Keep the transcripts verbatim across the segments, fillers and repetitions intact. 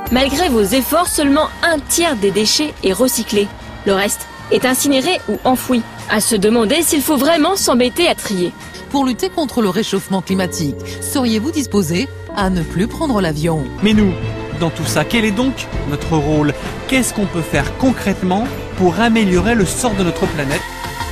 Malgré vos efforts, seulement un tiers des déchets est recyclé. Le reste est incinéré ou enfoui. À se demander s'il faut vraiment s'embêter à trier. Pour lutter contre le réchauffement climatique, seriez-vous disposé à ne plus prendre l'avion ? Mais nous, dans tout ça, quel est donc notre rôle ? Qu'est-ce qu'on peut faire concrètement pour améliorer le sort de notre planète ?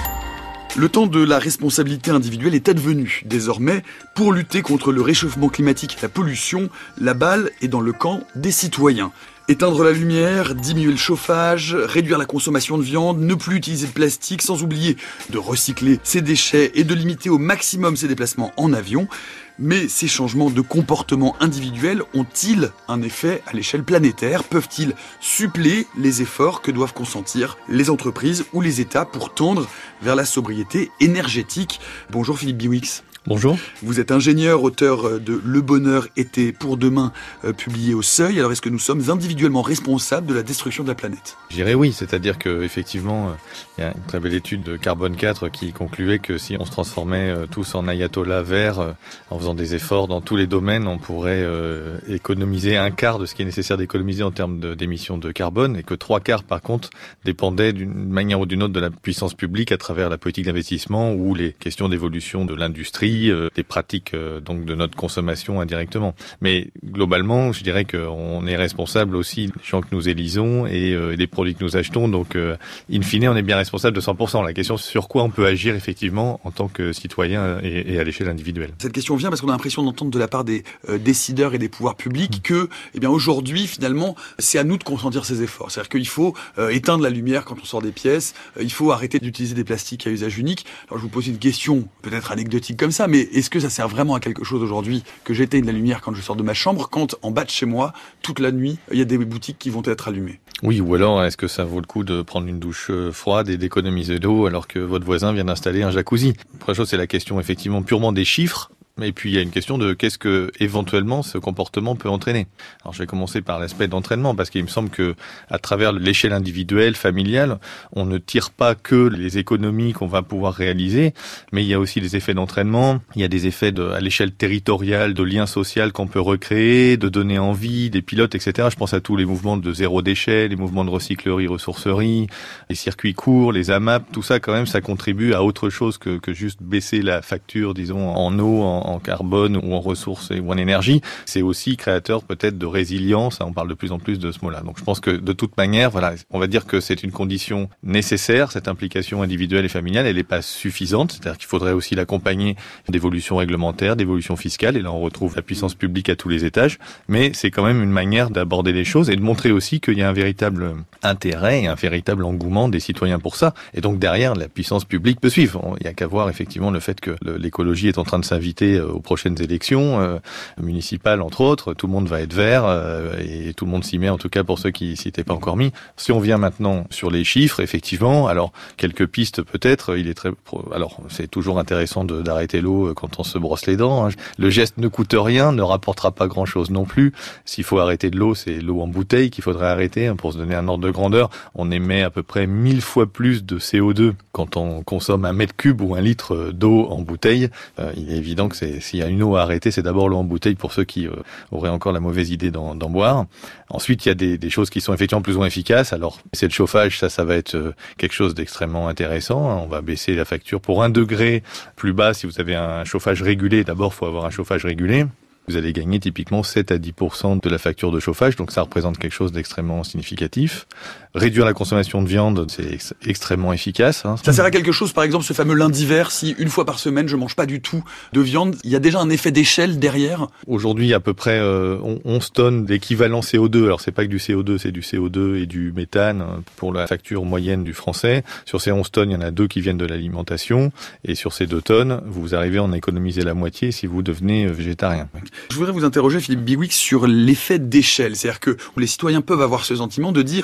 Le temps de la responsabilité individuelle est advenu. Désormais, pour lutter contre le réchauffement climatique et la pollution, la balle est dans le camp des citoyens. Éteindre la lumière, diminuer le chauffage, réduire la consommation de viande, ne plus utiliser de plastique, sans oublier de recycler ses déchets et de limiter au maximum ses déplacements en avion. Mais ces changements de comportement individuel ont-ils un effet à l'échelle planétaire ? Peuvent-ils suppléer les efforts que doivent consentir les entreprises ou les États pour tendre vers la sobriété énergétique ? Bonjour Philippe Biwix. Bonjour. Vous êtes ingénieur, auteur de Le bonheur était pour demain, euh, publié au Seuil. Alors est-ce que nous sommes individuellement responsables de la destruction de la planète ? Je dirais oui, c'est-à-dire qu'effectivement, il y a une très belle étude de Carbone quatre qui concluait que si on se transformait euh, tous en ayatollahs verts, euh, en faisant des efforts dans tous les domaines, on pourrait euh, économiser un quart de ce qui est nécessaire d'économiser en termes de, d'émissions de carbone, et que trois quarts, par contre, dépendaient d'une manière ou d'une autre de la puissance publique à travers la politique d'investissement ou les questions d'évolution de l'industrie, euh, des pratiques euh, donc de notre consommation indirectement. Mais globalement, je dirais qu'on est responsable aussi des gens que nous élisons et euh, des produits que nous achetons. Donc, euh, in fine, on est bien responsable de cent pour cent. La question, c'est sur quoi on peut agir effectivement en tant que citoyen et, et à l'échelle individuelle. Cette question vient parce qu'on a l'impression d'entendre de la part des euh, décideurs et des pouvoirs publics que, eh bien, aujourd'hui, finalement, c'est à nous de consentir ces efforts. C'est-à-dire qu'il faut euh, éteindre la lumière quand on sort des pièces, euh, il faut arrêter d'utiliser des plastiques à usage unique. Alors, je vous pose une question peut-être anecdotique comme ça, mais est-ce que ça sert vraiment à quelque chose aujourd'hui que j'éteigne la lumière quand je sors de ma chambre, quand en bas de chez moi, toute la nuit, il y a des boutiques qui vont être allumées ? Oui, ou alors est-ce que ça vaut le coup de prendre une douche froide et d'économiser d'eau alors que votre voisin vient d'installer un jacuzzi ? La première chose, c'est la question effectivement purement des chiffres. Et puis il y a une question de qu'est-ce que éventuellement ce comportement peut entraîner. Alors je vais commencer par l'aspect d'entraînement parce qu'il me semble que à travers l'échelle individuelle, familiale, on ne tire pas que les économies qu'on va pouvoir réaliser, mais il y a aussi des effets d'entraînement, il y a des effets de, à l'échelle territoriale, de lien social qu'on peut recréer, de donner envie, des pilotes, et cetera. Je pense à tous les mouvements de zéro déchet, les mouvements de recyclerie, ressourcerie, les circuits courts, les A M A P, tout ça quand même, ça contribue à autre chose que, que juste baisser la facture, disons, en eau, en en carbone ou en ressources ou en énergie. C'est aussi créateur peut-être de résilience. On parle de plus en plus de ce mot-là. Donc je pense que de toute manière, voilà, on va dire que c'est une condition nécessaire, cette implication individuelle et familiale. Elle n'est pas suffisante. C'est-à-dire qu'il faudrait aussi l'accompagner d'évolution réglementaire, d'évolution fiscale. Et là, on retrouve la puissance publique à tous les étages. Mais c'est quand même une manière d'aborder les choses et de montrer aussi qu'il y a un véritable intérêt et un véritable engouement des citoyens pour ça. Et donc derrière, la puissance publique peut suivre. Il n'y a qu'à voir effectivement le fait que l'écologie est en train de s'inviter aux prochaines élections euh, municipales, entre autres. Tout le monde va être vert euh, et tout le monde s'y met, en tout cas pour ceux qui s'y étaient pas encore mis. Si on vient maintenant sur les chiffres, effectivement, alors quelques pistes peut-être. Il est très, alors c'est toujours intéressant de, d'arrêter l'eau quand on se brosse les dents. Hein. Le geste ne coûte rien, ne rapportera pas grand-chose non plus. S'il faut arrêter de l'eau, c'est l'eau en bouteille qu'il faudrait arrêter. Hein, pour se donner un ordre de grandeur, on émet à peu près mille fois plus de C O deux quand on consomme un mètre cube ou un litre d'eau en bouteille. Euh, il est évident que c'est s'il y a une eau à arrêter, c'est d'abord l'eau en bouteille pour ceux qui euh, auraient encore la mauvaise idée d'en, d'en boire. Ensuite, il y a des, des choses qui sont effectivement plus ou moins efficaces. Alors, c'est le chauffage, ça, ça va être euh, quelque chose d'extrêmement intéressant. Hein. On va baisser la facture pour un degré plus bas si vous avez un chauffage régulé. D'abord, il faut avoir un chauffage régulé. Vous allez gagner typiquement sept à dix pour cent de la facture de chauffage, donc ça représente quelque chose d'extrêmement significatif. Réduire la consommation de viande, c'est ex- extrêmement efficace. Hein. Ça sert à quelque chose, par exemple, ce fameux lundi vert, si une fois par semaine je mange pas du tout de viande, il y a déjà un effet d'échelle derrière. Aujourd'hui, à peu près euh, onze tonnes d'équivalent C O deux. Alors c'est pas que du C O deux, c'est du C O deux et du méthane pour la facture moyenne du français. Sur ces onze tonnes, il y en a deux qui viennent de l'alimentation, et sur ces deux tonnes, vous arrivez à en économiser la moitié si vous devenez végétarien. Je voudrais vous interroger, Philippe Biwix, sur l'effet d'échelle. C'est-à-dire que les citoyens peuvent avoir ce sentiment de dire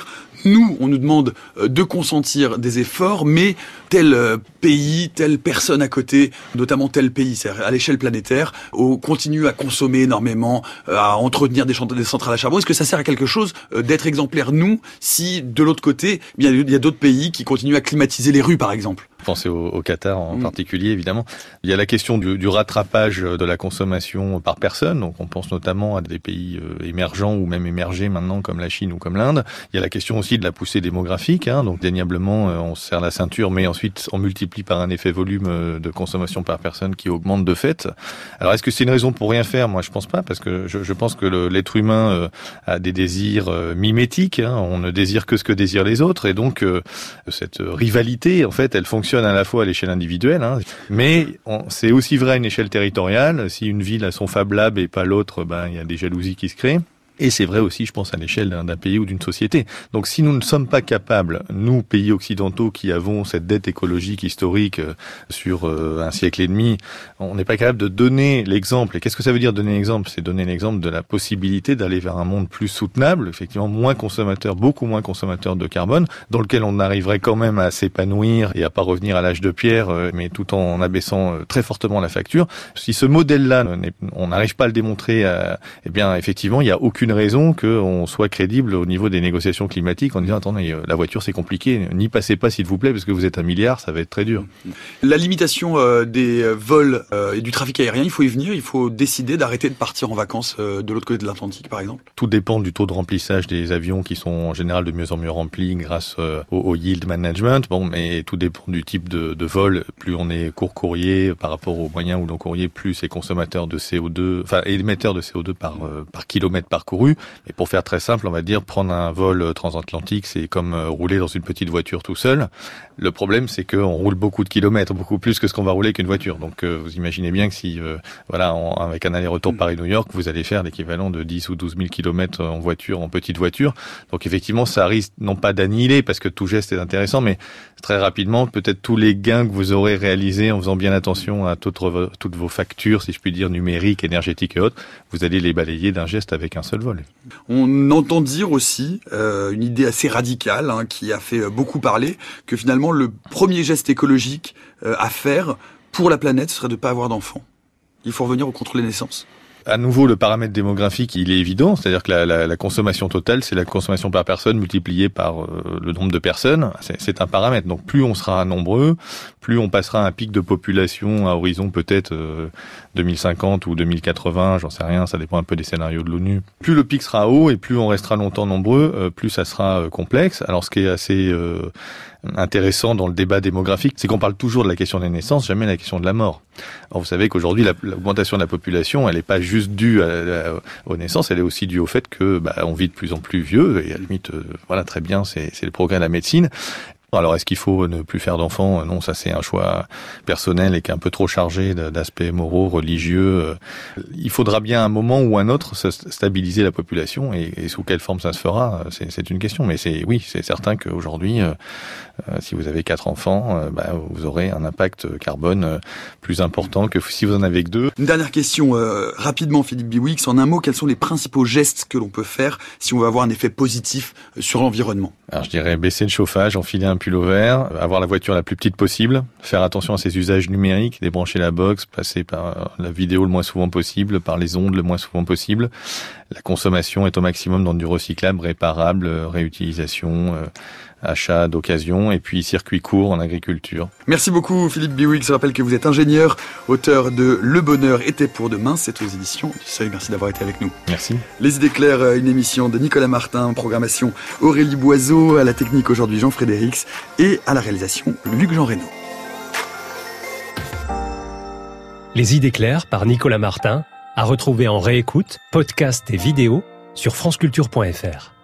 nous, on nous demande de consentir des efforts, mais tel pays, telle personne à côté, notamment tel pays, c'est-à-dire à l'échelle planétaire, on continue à consommer énormément, à entretenir des centrales à charbon. Est-ce que ça sert à quelque chose d'être exemplaire, nous, si de l'autre côté, il y a d'autres pays qui continuent à climatiser les rues, par exemple? Pensez au, au Qatar en mmh. particulier, évidemment. Il y a la question du, du rattrapage de la consommation par personne. Donc, on pense notamment à des pays euh, émergents ou même émergés maintenant, comme la Chine ou comme l'Inde. Il y a la question aussi de la poussée démographique. Hein. Donc, déniablement, euh, on se serre la ceinture, mais ensuite, on multiplie par un effet volume euh, de consommation par personne qui augmente de fait. Alors, est-ce que c'est une raison pour rien faire? Moi, je pense pas, parce que je, je pense que le, l'être humain euh, a des désirs euh, mimétiques. Hein. On ne désire que ce que désirent les autres. Et donc, euh, cette rivalité, en fait, elle fonctionne à la fois à l'échelle individuelle, hein, mais on, c'est aussi vrai à une échelle territoriale. Si une ville a son Fab Lab et pas l'autre, ben il y a des jalousies qui se créent. Et c'est vrai aussi, je pense, à l'échelle d'un, d'un pays ou d'une société. Donc si nous ne sommes pas capables, nous, pays occidentaux qui avons cette dette écologique historique euh, sur euh, un siècle et demi, on n'est pas capable de donner l'exemple. Et qu'est-ce que ça veut dire donner l'exemple? C'est donner l'exemple de la possibilité d'aller vers un monde plus soutenable, effectivement moins consommateur, beaucoup moins consommateur de carbone, dans lequel on arriverait quand même à s'épanouir et à pas revenir à l'âge de pierre, euh, mais tout en abaissant euh, très fortement la facture. Si ce modèle-là, on n'arrive pas à le démontrer, euh, eh bien effectivement, il n'y a aucune raison qu'on soit crédible au niveau des négociations climatiques en disant attendez, la voiture c'est compliqué, n'y passez pas s'il vous plaît parce que vous êtes un milliard, ça va être très dur. La limitation euh, des vols euh, et du trafic aérien, il faut y venir, il faut décider d'arrêter de partir en vacances euh, de l'autre côté de l'Atlantique par exemple. Tout dépend du taux de remplissage des avions qui sont en général de mieux en mieux remplis grâce euh, au, au yield management. Bon, mais tout dépend du type de, de vol. Plus on est court courrier par rapport aux moyens ou long courrier, plus c'est consommateur de C O deux, enfin émetteur de C O deux par euh, par kilomètre parcouru. Mais pour faire très simple, on va dire prendre un vol transatlantique, c'est comme rouler dans une petite voiture tout seul. Le problème, c'est qu'on roule beaucoup de kilomètres, beaucoup plus que ce qu'on va rouler qu'une voiture. Donc, euh, vous imaginez bien que si, euh, voilà, en, avec un aller-retour Paris-New York, vous allez faire l'équivalent de dix ou douze mille kilomètres en voiture, en petite voiture. Donc, effectivement, ça risque non pas d'annihiler, parce que tout geste est intéressant, mais très rapidement, peut-être tous les gains que vous aurez réalisés en faisant bien attention à toutes, toutes vos factures, si je puis dire, numériques, énergétiques et autres, vous allez les balayer d'un geste avec un seul vol. On entend dire aussi euh, une idée assez radicale hein, qui a fait beaucoup parler, que finalement le premier geste écologique euh, à faire pour la planète ce serait de ne pas avoir d'enfants. Il faut revenir au contrôle des naissances. À nouveau, le paramètre démographique, il est évident, c'est-à-dire que la, la, la consommation totale, c'est la consommation par personne multipliée par euh, le nombre de personnes. C'est, c'est un paramètre. Donc, plus on sera nombreux, plus on passera à un pic de population à horizon peut-être euh, deux mille cinquante ou deux mille quatre-vingts, j'en sais rien, ça dépend un peu des scénarios de l'ONU. Plus le pic sera haut et plus on restera longtemps nombreux, euh, plus ça sera euh, complexe. Alors, ce qui est assez euh, intéressant dans le débat démographique, c'est qu'on parle toujours de la question des naissances, jamais de la question de la mort. Alors, vous savez qu'aujourd'hui, la, l'augmentation de la population, elle n'est pas juste due à, à, aux naissances, elle est aussi due au fait que bah, on vit de plus en plus vieux, et à la limite, euh, voilà, très bien, c'est, c'est le progrès de la médecine. Alors, est-ce qu'il faut ne plus faire d'enfants? Non, ça c'est un choix personnel et qui est un peu trop chargé d'aspects moraux, religieux. Il faudra bien un moment ou un autre stabiliser la population et, et sous quelle forme ça se fera, c'est, c'est une question. Mais c'est oui, c'est certain qu'aujourd'hui, euh, si vous avez quatre enfants, euh, bah, vous aurez un impact carbone plus important que si vous en avez que deux. Une dernière question, euh, rapidement Philippe Biwix, en un mot, quels sont les principaux gestes que l'on peut faire si on veut avoir un effet positif sur l'environnement? Alors je dirais baisser le chauffage, enfiler un pull vert, avoir la voiture la plus petite possible, faire attention à ses usages numériques, débrancher la box, passer par la vidéo le moins souvent possible, par les ondes le moins souvent possible. La consommation est au maximum dans du recyclable, réparable, réutilisation, euh, achat d'occasion et puis circuit court en agriculture. Merci beaucoup Philippe Biwix. Je rappelle que vous êtes ingénieur, auteur de Le bonheur était pour demain, c'est aux éditions du Seuil. Merci d'avoir été avec nous. Merci. Les idées claires, une émission de Nicolas Martin, programmation Aurélie Boiseau, à la technique aujourd'hui Jean Frédérix et à la réalisation Luc-Jean Reynaud. Les idées claires par Nicolas Martin, à retrouver en réécoute, podcast et vidéo sur franceculture point f r.